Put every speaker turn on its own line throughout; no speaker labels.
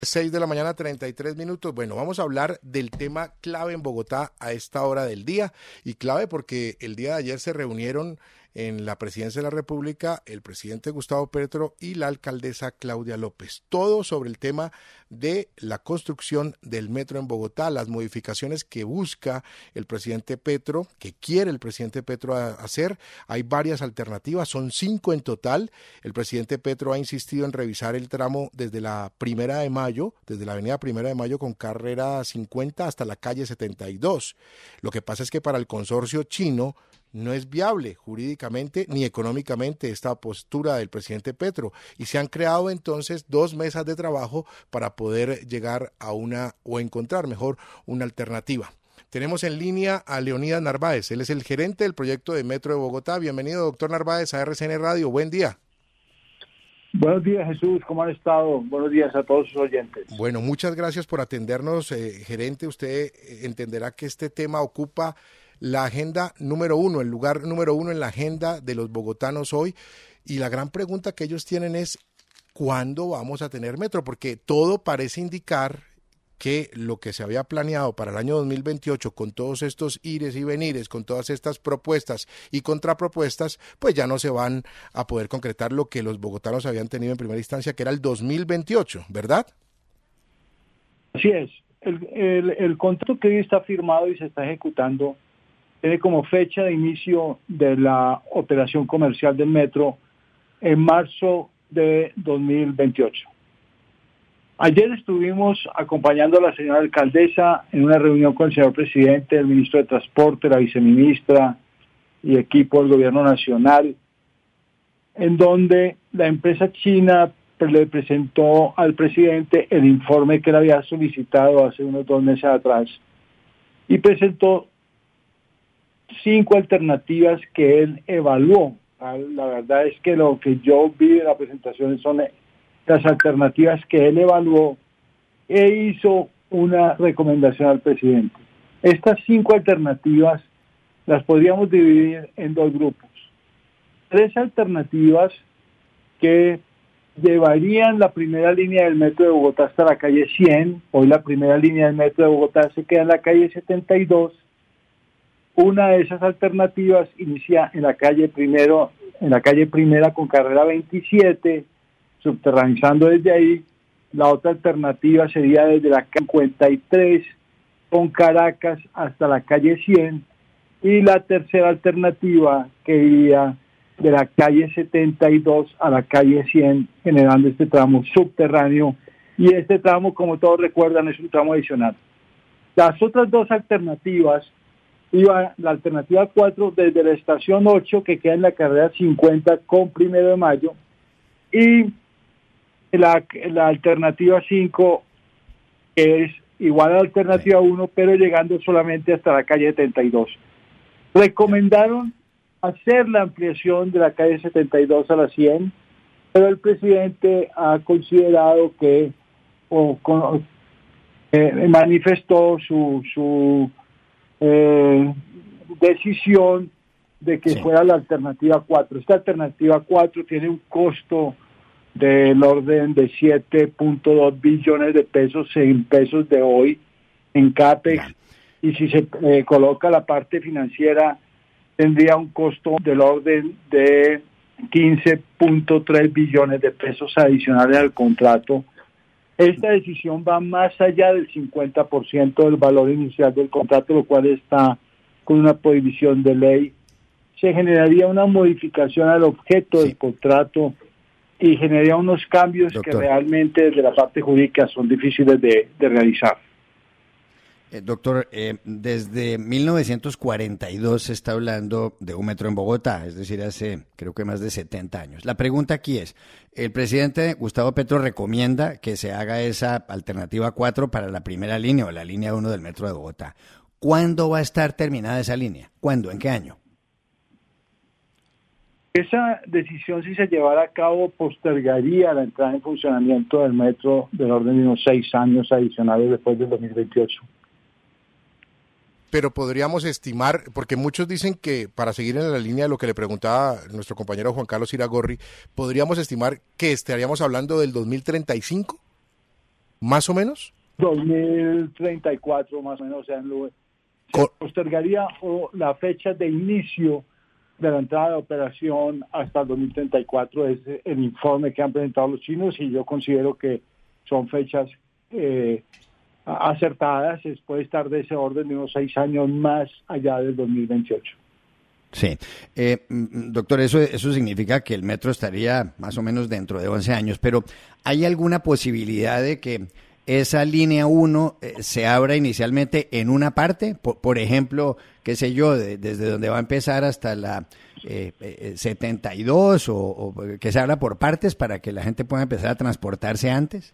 6 de la mañana, 33 minutos. Bueno, vamos a hablar del tema clave en Bogotá a esta hora del día, y clave porque el día de ayer se reunieron en la Presidencia de la República el presidente Gustavo Petro y la alcaldesa Claudia López. Todo sobre el tema de la construcción del metro en Bogotá, las modificaciones que busca el presidente Petro, que quiere el presidente Petro hacer. Hay varias alternativas, son 5 en total. El presidente Petro ha insistido en revisar el tramo desde la Primera de Mayo, desde la avenida Primera de Mayo con carrera 50 hasta la calle 72. Lo que pasa es que para el consorcio chino no es viable jurídicamente ni económicamente esta postura del presidente Petro, y se han creado entonces 2 mesas de trabajo para poder llegar a encontrar mejor una alternativa. Tenemos en línea a Leonidas Narváez, él es el gerente del proyecto de Metro de Bogotá. Bienvenido, doctor Narváez, a RCN Radio. Buen día.
Buenos días, Jesús, ¿cómo han estado? Buenos días a todos sus oyentes.
Bueno, muchas gracias por atendernos, gerente. Usted entenderá que este tema ocupa la agenda número 1, el lugar número 1 en la agenda de los bogotanos hoy, y la gran pregunta que ellos tienen es ¿cuándo vamos a tener metro? Porque todo parece indicar que lo que se había planeado para el año 2028, con todos estos ires y venires, con todas estas propuestas y contrapropuestas, pues ya no se van a poder concretar lo que los bogotanos habían tenido en primera instancia, que era el 2028, ¿verdad?
Así es. El contrato que hoy está firmado y se está ejecutando tiene como fecha de inicio de la operación comercial del metro en marzo de 2028. Ayer estuvimos acompañando a la señora alcaldesa en una reunión con el señor presidente, el ministro de Transporte, la viceministra y equipo del gobierno nacional, en donde la empresa china le presentó al presidente el informe que él había solicitado hace unos 2 meses atrás y presentó 5 alternativas que él evaluó. La verdad es que lo que yo vi de la presentación son las alternativas que él evaluó e hizo una recomendación al presidente. Estas 5 alternativas las podríamos dividir en 2 grupos. 3 alternativas que llevarían la primera línea del metro de Bogotá hasta la calle 100. Hoy la primera línea del metro de Bogotá se queda en la calle 72. Una de esas alternativas inicia en la calle Primera con carrera 27, subterranizando desde ahí. La otra alternativa sería desde la calle 53 con Caracas hasta la calle 100, y la tercera alternativa que iría de la calle 72 a la calle 100, generando este tramo subterráneo, y este tramo, como todos recuerdan, es un tramo adicional. Las otras 2 alternativas iba la alternativa 4 desde la estación 8, que queda en la carrera 50 con Primero de Mayo, y la alternativa 5, que es igual a la alternativa 1, pero llegando solamente hasta la calle 72. Recomendaron hacer la ampliación de la calle 72 a la 100, pero el presidente ha considerado que manifestó su decisión de que fuera la alternativa 4. Esta alternativa 4 tiene un costo del orden de 7.2 billones de pesos en pesos de hoy en CAPEX, y si se coloca la parte financiera tendría un costo del orden de 15.3 billones de pesos adicionales al contrato. Esta decisión va más allá del 50% del valor inicial del contrato, lo cual está con una prohibición de ley. Se generaría una modificación al objeto del contrato y generaría unos cambios, doctor, que realmente desde la parte jurídica son difíciles de realizar.
Doctor, desde 1942 se está hablando de un metro en Bogotá, es decir, hace creo que más de 70 años. La pregunta aquí es, el presidente Gustavo Petro recomienda que se haga esa alternativa 4 para la primera línea o la línea 1 del metro de Bogotá. ¿Cuándo va a estar terminada esa línea? ¿Cuándo? ¿En qué año?
Esa decisión, si se llevara a cabo, postergaría la entrada en funcionamiento del metro del orden de unos 6 años adicionales después del 2028.
Pero podríamos estimar, porque muchos dicen que, para seguir en la línea de lo que le preguntaba nuestro compañero Juan Carlos Iragorri, podríamos estimar que estaríamos hablando del 2035. ¿Más o menos?
2034 más o menos, o sea, se postergaría la fecha de inicio de la entrada de operación hasta el 2034, es el informe que han presentado los chinos y yo considero que son fechas acertadas, puede estar de ese orden de unos 6 años más allá del 2028.
Sí. Doctor, eso significa que el metro estaría más o menos dentro de 11 años, pero ¿hay alguna posibilidad de que esa línea 1 se abra inicialmente en una parte? Por ejemplo, qué sé yo, desde donde va a empezar hasta la 72 o que se abra por partes para que la gente pueda empezar a transportarse antes.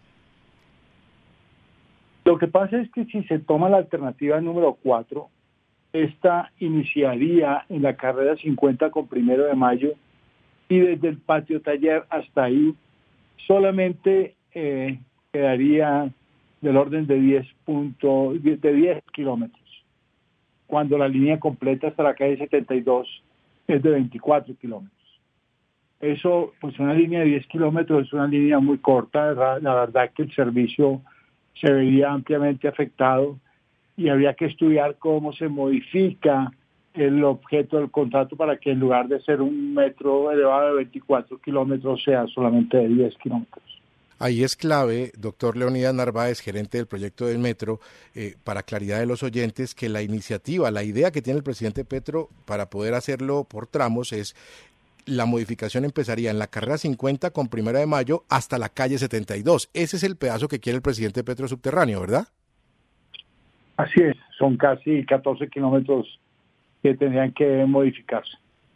Lo que pasa es que si se toma la alternativa número 4, esta iniciaría en la carrera 50 con 1 de mayo y desde el patio taller hasta ahí solamente quedaría del orden de 10 kilómetros, cuando la línea completa hasta la calle 72 es de 24 kilómetros. Eso, pues una línea de 10 kilómetros es una línea muy corta, la verdad que el servicio se vería ampliamente afectado y habría que estudiar cómo se modifica el objeto del contrato para que en lugar de ser un metro elevado de 24 kilómetros sea solamente de 10 kilómetros.
Ahí es clave, doctor Leonidas Narváez, gerente del proyecto del metro, para claridad de los oyentes, que la iniciativa, la idea que tiene el presidente Petro para poder hacerlo por tramos es la modificación empezaría en la carrera 50 con 1 de mayo hasta la calle 72. Ese es el pedazo que quiere el presidente Petro subterráneo, ¿verdad?
Así es, son casi 14 kilómetros que tendrían que modificarse.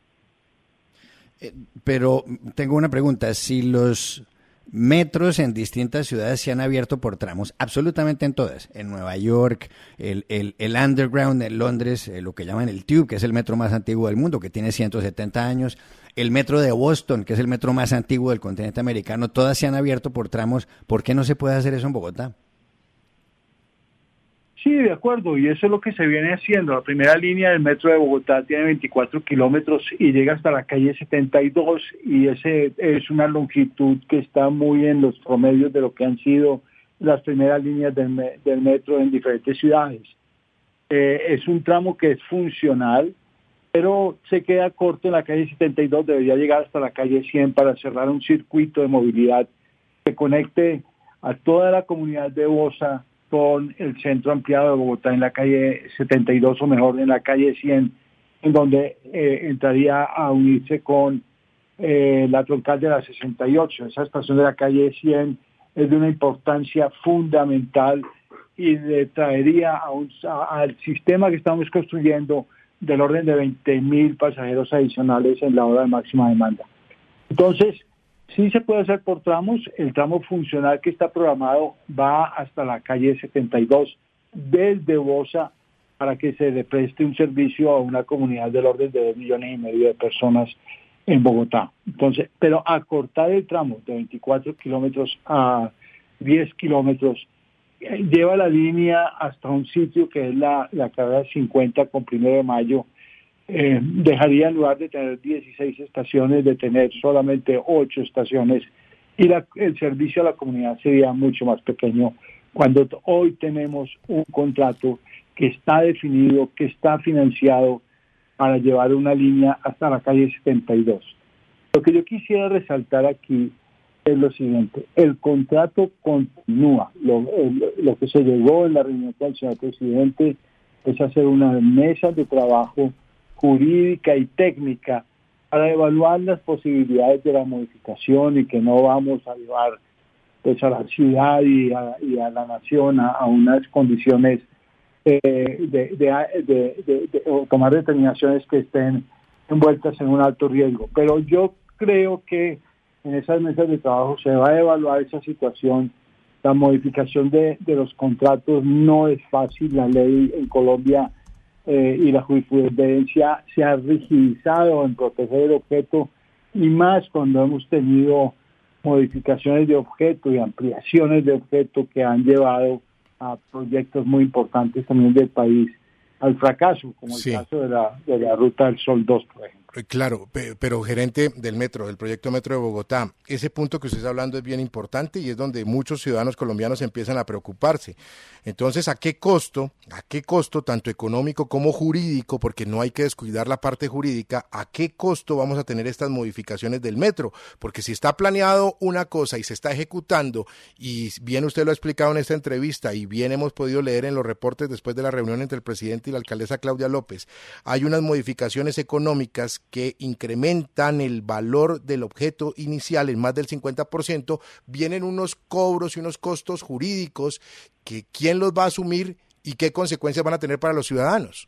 Pero tengo una pregunta, si los metros en distintas ciudades se han abierto por tramos, absolutamente en todas, en Nueva York, el Underground en Londres, lo que llaman el Tube, que es el metro más antiguo del mundo, que tiene 170 años, el metro de Boston, que es el metro más antiguo del continente americano, todas se han abierto por tramos. ¿Por qué no se puede hacer eso en Bogotá?
Sí, de acuerdo, y eso es lo que se viene haciendo. La primera línea del metro de Bogotá tiene 24 kilómetros y llega hasta la calle 72, y ese es una longitud que está muy en los promedios de lo que han sido las primeras líneas del metro en diferentes ciudades. Es un tramo que es funcional, pero se queda corto en la calle 72, debería llegar hasta la calle 100 para cerrar un circuito de movilidad que conecte a toda la comunidad de Bosa con el centro ampliado de Bogotá en la calle 72 o mejor en la calle 100, en donde entraría a unirse con la troncal de la 68. Esa estación de la calle 100 es de una importancia fundamental y le traería al sistema que estamos construyendo del orden de 20,000 pasajeros adicionales en la hora de máxima demanda. Entonces, sí se puede hacer por tramos. El tramo funcional que está programado va hasta la calle 72 desde Bosa para que se le preste un servicio a una comunidad del orden de 2,5 millones de personas en Bogotá. Entonces, pero acortar el tramo de 24 kilómetros a 10 kilómetros lleva la línea hasta un sitio que es la carrera 50 con 1 de mayo. Dejaría, en lugar de tener 16 estaciones, de tener solamente 8 estaciones, y el servicio a la comunidad sería mucho más pequeño, cuando hoy tenemos un contrato que está definido, que está financiado para llevar una línea hasta la calle 72. Lo que yo quisiera resaltar aquí es lo siguiente: el contrato continúa. Lo que se llegó en la reunión con el señor presidente es hacer una mesa de trabajo jurídica y técnica para evaluar las posibilidades de la modificación, y que no vamos a llevar pues a la ciudad y a la nación a unas condiciones o tomar determinaciones que estén envueltas en un alto riesgo. Pero yo creo que en esas mesas de trabajo se va a evaluar esa situación. La modificación de los contratos no es fácil. La ley en Colombia y la jurisprudencia se ha rigidizado en proteger el objeto, y más cuando hemos tenido modificaciones de objeto y ampliaciones de objeto que han llevado a proyectos muy importantes también del país al fracaso, como el caso de la Ruta del Sol 2, por ejemplo.
Claro, pero gerente del metro, del proyecto Metro de Bogotá, ese punto que usted está hablando es bien importante y es donde muchos ciudadanos colombianos empiezan a preocuparse. Entonces, a qué costo tanto económico como jurídico, porque no hay que descuidar la parte jurídica, a qué costo vamos a tener estas modificaciones del metro? Porque si está planeado una cosa y se está ejecutando, y bien usted lo ha explicado en esta entrevista y bien hemos podido leer en los reportes después de la reunión entre el presidente y la alcaldesa Claudia López, hay unas modificaciones económicas que incrementan el valor del objeto inicial en más del 50%, vienen unos cobros y unos costos jurídicos que quién los va a asumir y qué consecuencias van a tener para los ciudadanos.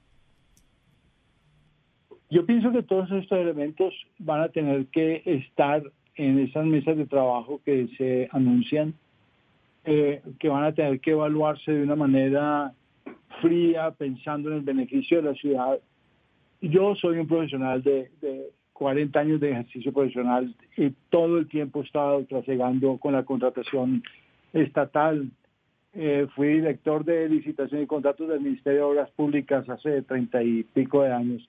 Yo pienso que todos estos elementos van a tener que estar en esas mesas de trabajo que se anuncian, que van a tener que evaluarse de una manera fría, pensando en el beneficio de la ciudad. Yo soy un profesional de 40 años de ejercicio profesional y todo el tiempo he estado trasegando con la contratación estatal. Fui director de licitación y contratos del Ministerio de Obras Públicas hace 30 y pico de años.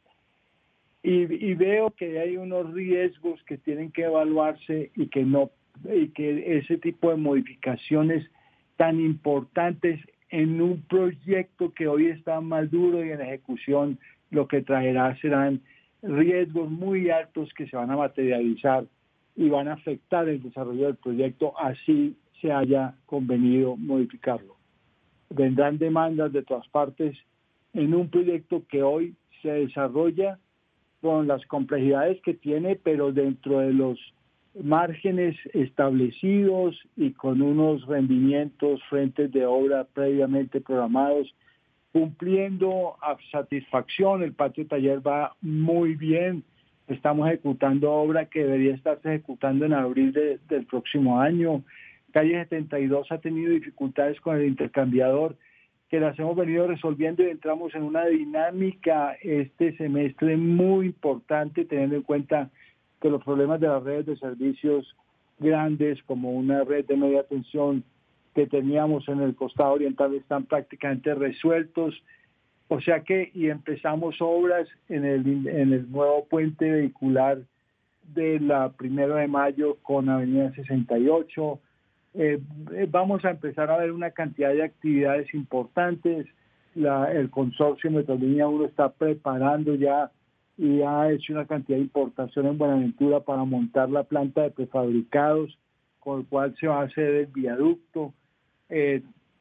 Y veo que hay unos riesgos que tienen que evaluarse y que ese tipo de modificaciones tan importantes en un proyecto que hoy está maduro y en ejecución, lo que traerá serán riesgos muy altos que se van a materializar y van a afectar el desarrollo del proyecto, así se haya convenido modificarlo. Vendrán demandas de todas partes en un proyecto que hoy se desarrolla con las complejidades que tiene, pero dentro de los márgenes establecidos y con unos rendimientos, frentes de obra previamente programados, cumpliendo a satisfacción. El patio taller va muy bien. Estamos ejecutando obra que debería estarse ejecutando en abril del próximo año. Calle 72 ha tenido dificultades con el intercambiador, que las hemos venido resolviendo y entramos en una dinámica este semestre muy importante, teniendo en cuenta que los problemas de las redes de servicios grandes, como una red de media tensión que teníamos en el costado oriental, están prácticamente resueltos. O sea que, y empezamos obras en el nuevo puente vehicular de la 1 de Mayo con Avenida 68. Vamos a empezar a ver una cantidad de actividades importantes. El consorcio Metrolínea 1 está preparando ya y ha hecho una cantidad de importación en Buenaventura para montar la planta de prefabricados, con el cual se va a hacer el viaducto. Es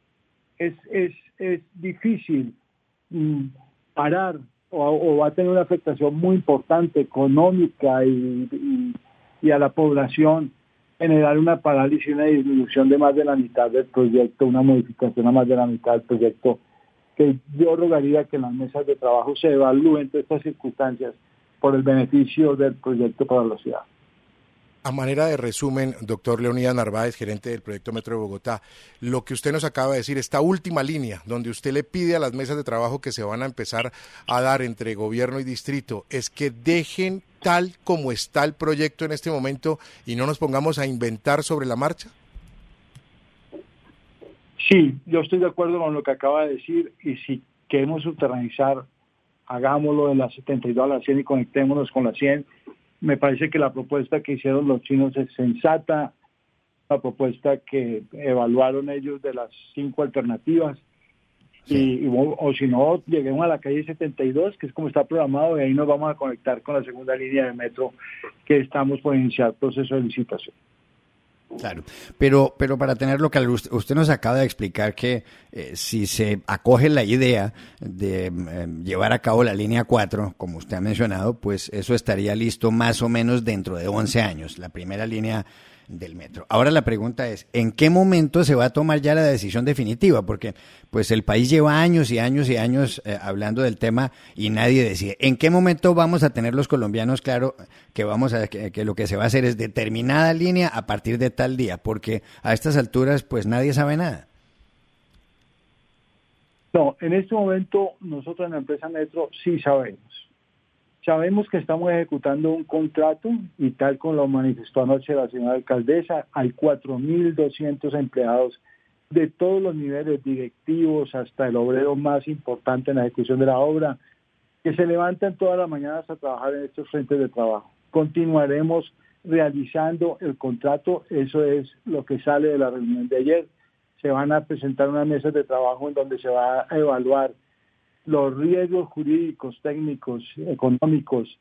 difícil parar o va a tener una afectación muy importante económica y a la población, generar una parálisis, una disminución de más de la mitad del proyecto, una modificación a más de la mitad del proyecto, que yo rogaría que en las mesas de trabajo se evalúen todas estas circunstancias por el beneficio del proyecto para la ciudad.
A manera de resumen, doctor Leonidas Narváez, gerente del proyecto Metro de Bogotá, lo que usted nos acaba de decir, esta última línea, donde usted le pide a las mesas de trabajo que se van a empezar a dar entre gobierno y distrito, es que dejen tal como está el proyecto en este momento y no nos pongamos a inventar sobre la marcha.
Sí, yo estoy de acuerdo con lo que acaba de decir, y si queremos subterranizar, hagámoslo de la 72 a la 100 y conectémonos con la 100. Me parece que la propuesta que hicieron los chinos es sensata, la propuesta que evaluaron ellos de las 5 alternativas, sí. O si no, lleguemos a la calle 72, que es como está programado, y ahí nos vamos a conectar con la segunda línea de metro que estamos por iniciar proceso de licitación.
Claro, pero para tenerlo claro, usted nos acaba de explicar que si se acoge la idea de llevar a cabo la línea 4, como usted ha mencionado, pues eso estaría listo más o menos dentro de 11 años, la primera línea del metro. Ahora la pregunta es, ¿en qué momento se va a tomar ya la decisión definitiva? Porque pues el país lleva años y años y años hablando del tema y nadie decide. ¿En qué momento vamos a tener los colombianos claro que que lo que se va a hacer es determinada línea a partir de tal día? Porque a estas alturas pues nadie sabe nada.
No, en este momento nosotros en la empresa Metro sí sabemos. Sabemos que estamos ejecutando un contrato y tal como lo manifestó anoche la señora alcaldesa, hay 4.200 empleados de todos los niveles directivos hasta el obrero más importante en la ejecución de la obra. que se levantan todas las mañanas a trabajar en estos frentes de trabajo. Continuaremos realizando el contrato, eso es lo que sale de la reunión de ayer. Se van a presentar unas mesas de trabajo en donde se va a evaluar los riesgos jurídicos, técnicos, económicos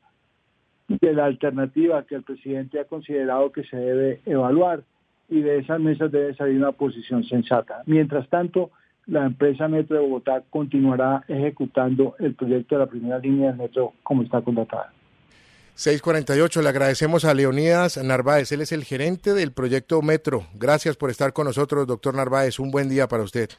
de la alternativa que el presidente ha considerado que se debe evaluar, y de esas mesas debe salir una posición sensata. Mientras tanto, la empresa Metro de Bogotá continuará ejecutando el proyecto de la primera línea del metro como está contratada.
6:48, le agradecemos a Leonidas Narváez, él es el gerente del proyecto Metro. Gracias por estar con nosotros, doctor Narváez, un buen día para usted.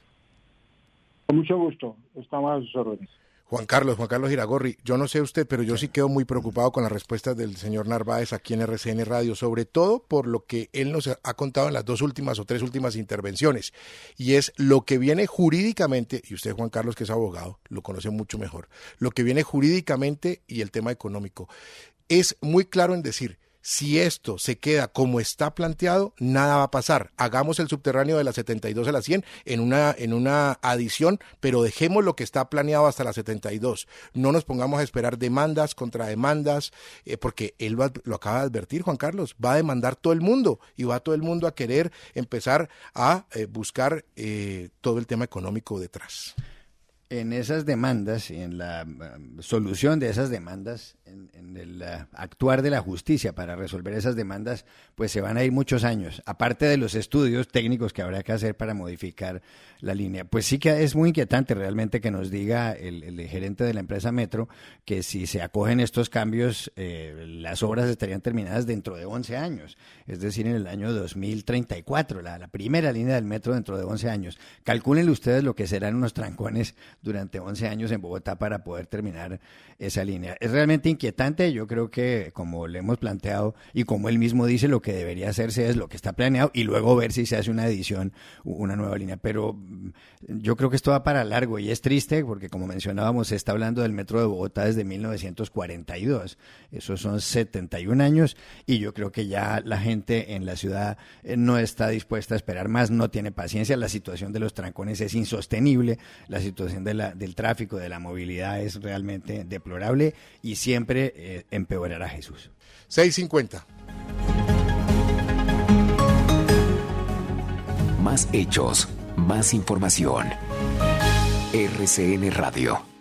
Con mucho gusto, estamos a sus órdenes.
Juan Carlos Iragorri, yo no sé usted, pero yo sí quedo muy preocupado con las respuestas del señor Narváez aquí en RCN Radio, sobre todo por lo que él nos ha contado en las 2 últimas o 3 últimas intervenciones, y es lo que viene jurídicamente, y usted, Juan Carlos, que es abogado, lo conoce mucho mejor, lo que viene jurídicamente y el tema económico. Es muy claro en decir, si esto se queda como está planteado, nada va a pasar. Hagamos el subterráneo de la 72 a la 100 en una adición, pero dejemos lo que está planeado hasta la 72. No nos pongamos a esperar demandas, contrademandas, porque él lo acaba de advertir, Juan Carlos, va a demandar todo el mundo y va todo el mundo a querer empezar a buscar todo el tema económico detrás.
En esas demandas y en la solución de esas demandas, en el actuar de la justicia para resolver esas demandas, pues se van a ir muchos años, aparte de los estudios técnicos que habrá que hacer para modificar la línea. Pues sí que es muy inquietante realmente que nos diga el gerente de la empresa Metro que si se acogen estos cambios, las obras estarían terminadas dentro de 11 años, es decir, en el año 2034, la primera línea del metro dentro de 11 años. Calcúlenle ustedes lo que serán unos trancones durante 11 años en Bogotá para poder terminar esa línea. Es realmente inquietante. Yo creo que, como le hemos planteado y como él mismo dice, lo que debería hacerse es lo que está planeado y luego ver si se hace una edición, una nueva línea. Pero yo creo que esto va para largo y es triste porque, como mencionábamos, se está hablando del metro de Bogotá desde 1942. Esos son 71 años y yo creo que ya la gente en la ciudad no está dispuesta a esperar más, no tiene paciencia. La situación de los trancones es insostenible, la situación del tráfico, de la movilidad es realmente deplorable y siempre empeorará, Jesús.
6:50.
Más hechos, más información. RCN Radio.